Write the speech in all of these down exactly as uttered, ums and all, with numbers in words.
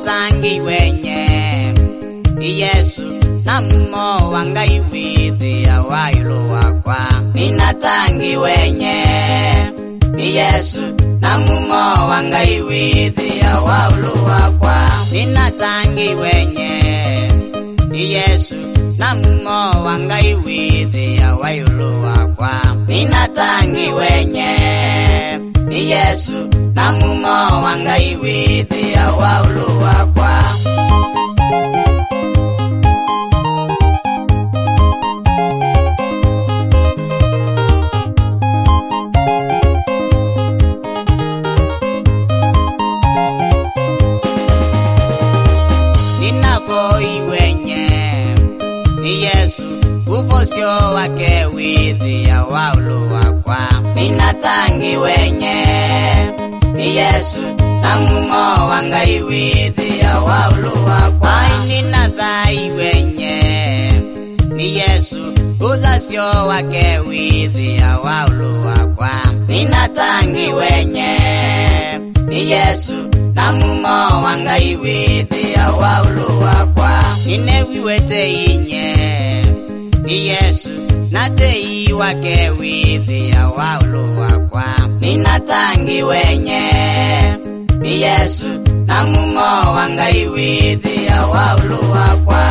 Ninatangi wenye ni Yesu na mumo wangai withi ya wailu wakwa. Ninatangi wenye ni Yesu na mumo wangai withi ya wailu wakwa. Ninatangi wenye ni Yesu na mumo wangai withi ya wailu wakwa. Ninatangi wenye ni Yesu na mumo wangai withi ya wailu wakwa. Ninapoi wenye ni Yesu uvosio wake withi ya wailu wakwa. Ninatangi wenye ni Yesu na mumo wangai withi ya wailu wakwa. Ninathai wenye ni Yesu uthasio wake withi ya wailu wakwa. Ninatangi wenye ni Yesu na mumo wangai withi ya wailu wakwa. Ninewiwete inye ni Yesu na tei wake withi ya wailu wakwa. Ninatangi wenye ni Yesu na mumo wangai withi ya wailu wakwa.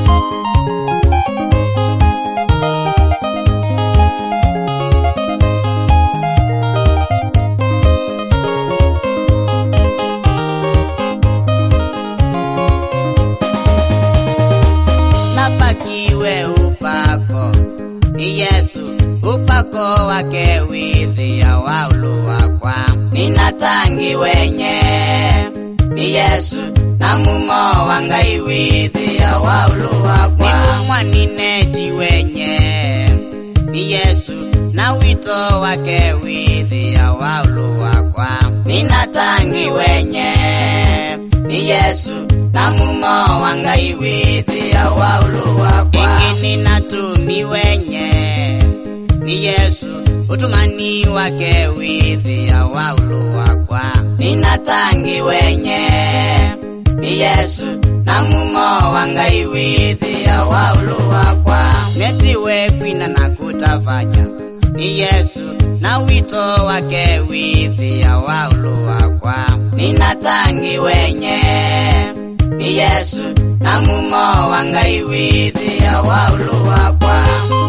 Napakiwe upako ni Yesu upako wake withi ya wailu wakwa. Ninatangi wenye ni Yesu na mumo wangai withi ya wailu wakwa. Nikumwa nineti wenye ni Yesu na wito wake withi ya wailu wakwa. Ninatangi wenye ni Yesu na mumo wangai withi ya wailu wakwa. Ingi ninatumi wenye ni Yesu utumani wake withi ya wailu wakwa. Ninatangi wenye ni Yesu na mumo wangai withi ya wailu wakwa. Netiwe kwina na kutafanya ni Yesu na wito wake withi ya wailu wakwa. Ninatangi wenye ni Yesu na mumo wangai withi ya wailu wakwa.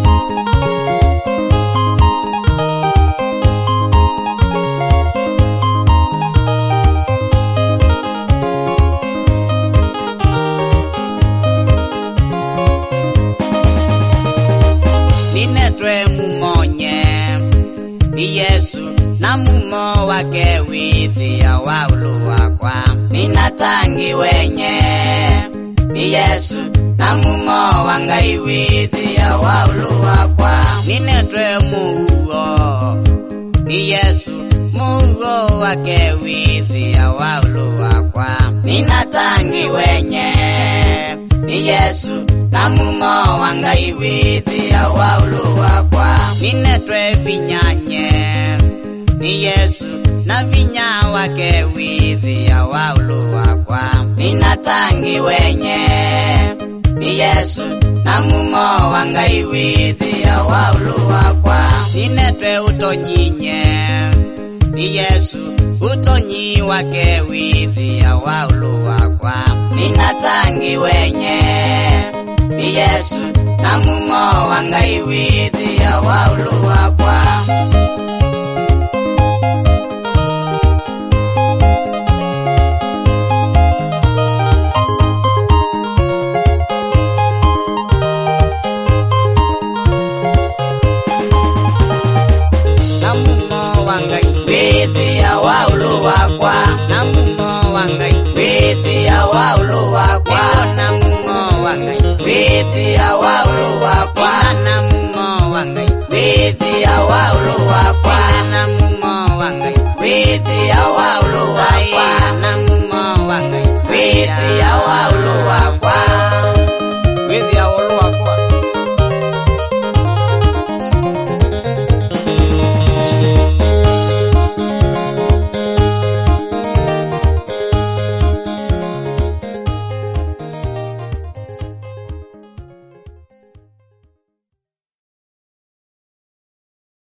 Ninetwe mumonye ni Yesu na mumo wake withi ya wailu wakwa. Ninatangi wenye ni Yesu na mumo wangai withi ya wailu wakwa. Ninetwe mugo ni Yesu mugo wake withi ya wailu wakwa. Ninatangi wenye ni Yesu na mumo wangai withi ya wailu wakwa. Ninetwe vinyanye ni Yesu na vinya wake withi ya wailu wakwa. Ninatangi wenye ni Yesu na mumo wangai withi ya wailu wakwa. Ninetwe utonyinye ni Yesu utonyi wake withi ya wailu wakwa. Ninatangi wenye ni Yesu na mumo wangai withi ya wailu wakwa.